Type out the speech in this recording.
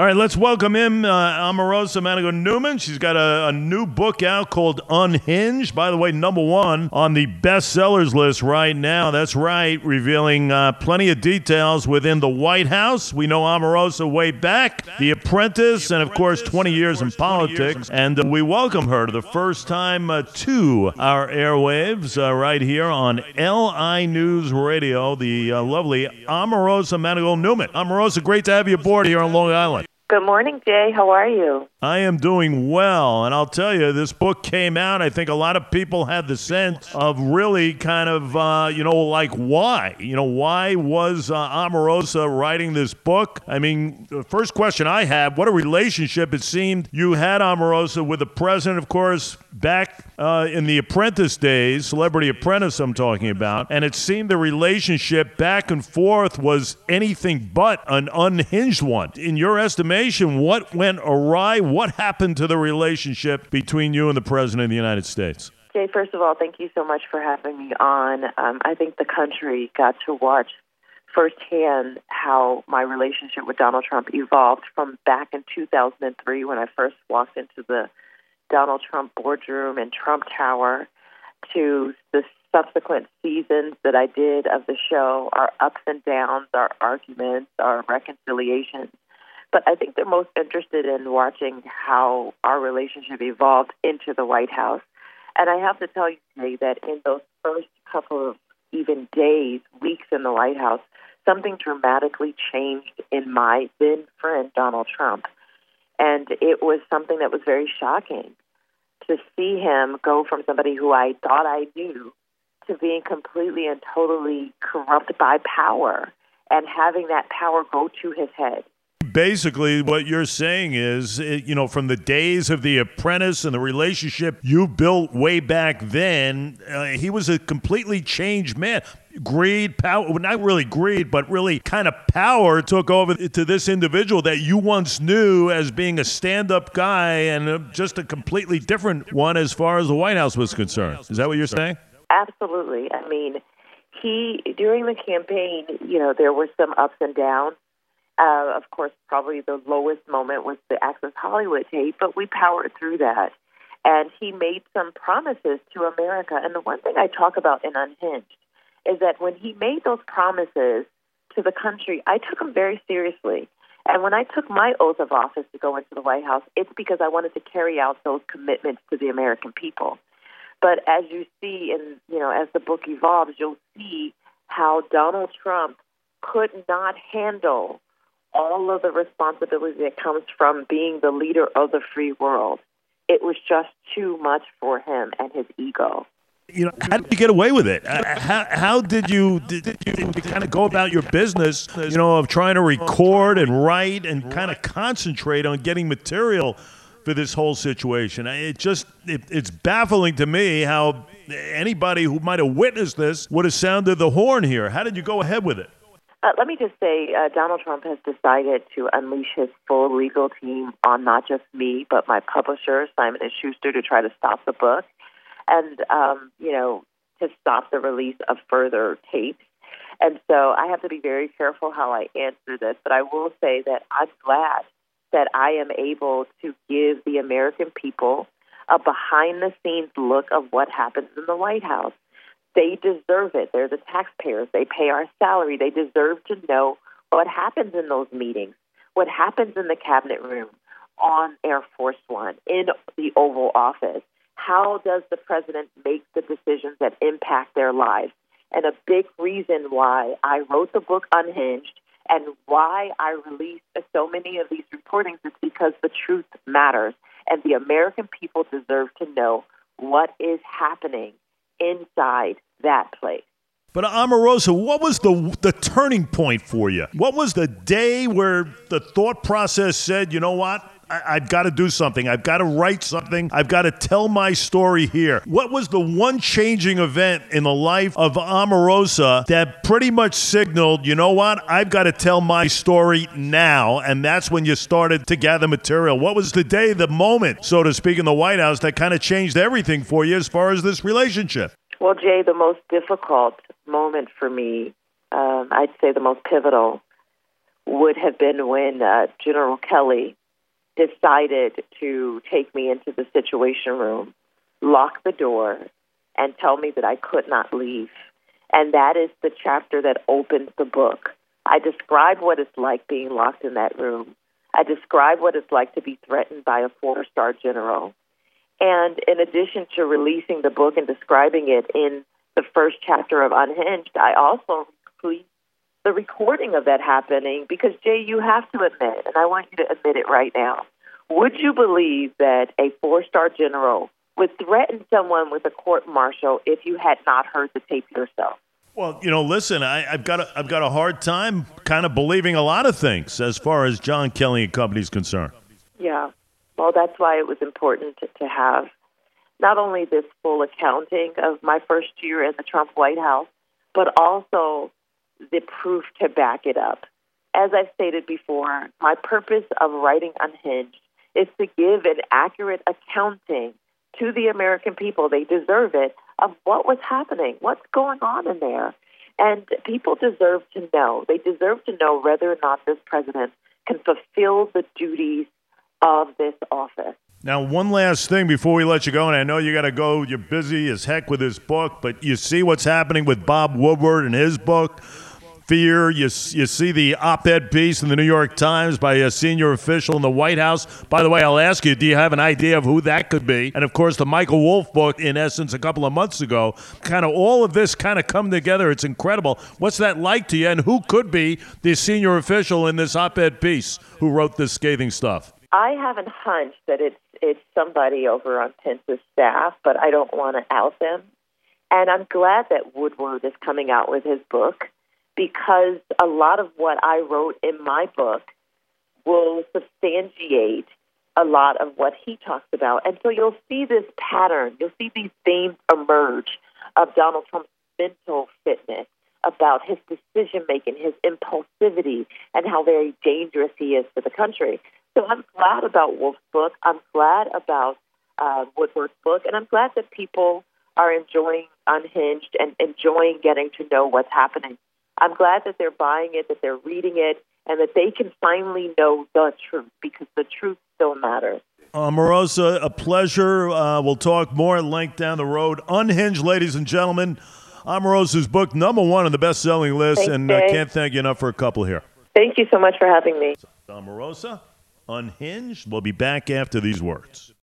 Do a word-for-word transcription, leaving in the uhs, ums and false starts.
All right, let's welcome in uh, Omarosa Manigault-Newman. She's got a, a new book out called Unhinged. By the way, number one on the bestsellers list right now. That's right, revealing uh, plenty of details within the White House. We know Omarosa way back, The Apprentice, and of course, twenty years in politics. And uh, we welcome her to the first time uh, to our airwaves uh, right here on L I News Radio, the uh, lovely Omarosa Manigault-Newman. Omarosa, great to have you aboard here on Long Island. Good morning, Jay. How are you? I am doing well, and I'll tell you, this book came out. I think a lot of people had the sense of really kind of, uh, you know, like why? You know, why was uh, Omarosa writing this book? I mean, the first question I had, what a relationship it seemed you had, Omarosa, with the president, of course, back uh, in the Apprentice days, Celebrity Apprentice I'm talking about, and it seemed the relationship back and forth was anything but an unhinged one. In your estimation, what went awry? What happened to the relationship between you and the President of the United States? Jay, first of all, thank you so much for having me on. Um, I think the country got to watch firsthand how my relationship with Donald Trump evolved from back in two thousand three when I first walked into the Donald Trump boardroom and Trump Tower to the subsequent seasons that I did of the show, our ups and downs, our arguments, our reconciliations. But I think they're most interested in watching how our relationship evolved into the White House. And I have to tell you today that in those first couple of even days, weeks in the White House, something dramatically changed in my then friend, Donald Trump. And it was something that was very shocking to see him go from somebody who I thought I knew to being completely and totally corrupted by power and having that power go to his head. Basically, what you're saying is, you know, from the days of The Apprentice and the relationship you built way back then, uh, he was a completely changed man. Greed, power, well, not really greed, but really kind of power took over to this individual that you once knew as being a stand-up guy and uh, just a completely different one as far as the White House was concerned. Is that what you're saying? Absolutely. I mean, he, during the campaign, you know, there were some ups and downs. Uh, of course, probably the lowest moment was the Access Hollywood tape, but we powered through that. And he made some promises to America. And the one thing I talk about in Unhinged is that when he made those promises to the country, I took them very seriously. And when I took my oath of office to go into the White House, it's because I wanted to carry out those commitments to the American people. But as you see, and you know, as the book evolves, you'll see how Donald Trump could not handle all of the responsibility that comes from being the leader of the free world. It was just too much for him and his ego. You know, how did you get away with it? Uh, how, how did you did, did you kind of go about your business, you know, of trying to record and write and kind of concentrate on getting material for this whole situation? It just, it, it's baffling to me how anybody who might have witnessed this would have sounded the horn here. How did you go ahead with it? Uh, let me just say, uh, Donald Trump has decided to unleash his full legal team on not just me, but my publisher, Simon and Schuster, to try to stop the book and, um, you know, to stop the release of further tapes. And so I have to be very careful how I answer this, but I will say that I'm glad that I am able to give the American people a behind-the-scenes look of what happens in the White House. They deserve it. They're the taxpayers. They pay our salary. They deserve to know what happens in those meetings, what happens in the cabinet room, on Air Force One, in the Oval Office. How does the president make the decisions that impact their lives? And a big reason why I wrote the book Unhinged and why I released so many of these reportings is because the truth matters. And the American people deserve to know what is happening inside that place. But Omarosa, what was the the turning point for you? What was the day where the thought process said, you know what, I, I've got to do something. I've got to write something. I've got to tell my story here. What was the one changing event in the life of Omarosa that pretty much signaled, you know what, I've got to tell my story now? And that's when you started to gather material. What was the day, the moment, so to speak, in the White House that kind of changed everything for you as far as this relationship? Well, Jay, the most difficult moment for me, um, I'd say the most pivotal, would have been when uh, General Kelly decided to take me into the Situation Room, lock the door, and tell me that I could not leave. And that is the chapter that opens the book. I describe what it's like being locked in that room. I describe what it's like to be threatened by a four-star general. And in addition to releasing the book and describing it in the first chapter of Unhinged, I also released the recording of that happening because, Jay, you have to admit, and I want you to admit it right now, would you believe that a four-star general would threaten someone with a court-martial if you had not heard the tape yourself? Well, you know, listen, I, I've got a, I've got a hard time kind of believing a lot of things as far as John Kelly and company is concerned. Yeah. Well, that's why it was important to, to have not only this full accounting of my first year in the Trump White House, but also the proof to back it up. As I've stated before, my purpose of writing Unhinged is to give an accurate accounting to the American people. They deserve it, of what was happening, what's going on in there. And people deserve to know. They deserve to know whether or not this president can fulfill the duties of this office. Now, one last thing before we let you go, and I know you got to go. You're busy as heck with this book, but you see what's happening with Bob Woodward and his book, Fear. You, you see the op-ed piece in the New York Times by a senior official in the White House. By the way, I'll ask you, do you have an idea of who that could be? And, of course, the Michael Wolff book, in essence, a couple of months ago. Kind of all of this kind of come together. It's incredible. What's that like to you, and who could be the senior official in this op-ed piece who wrote this scathing stuff? I have a hunch that it's it's somebody over on Pence's staff, but I don't want to out them. And I'm glad that Woodward is coming out with his book because a lot of what I wrote in my book will substantiate a lot of what he talks about. And so you'll see this pattern, you'll see these themes emerge of Donald Trump's mental fitness, about his decision-making, his impulsivity, and how very dangerous he is for the country. So I'm glad about Wolff's book. I'm glad about uh, Woodward's book. And I'm glad that people are enjoying Unhinged and enjoying getting to know what's happening. I'm glad that they're buying it, that they're reading it, and that they can finally know the truth, because the truth still matters. Omarosa, a pleasure. Uh, we'll talk more at length down the road. Unhinged, ladies and gentlemen. Omarosa's book, number one on the best-selling list, Thanks, and I Dave. uh, can't thank you enough for a couple here. Thank you so much for having me. Omarosa, Unhinged. We'll be back after these words.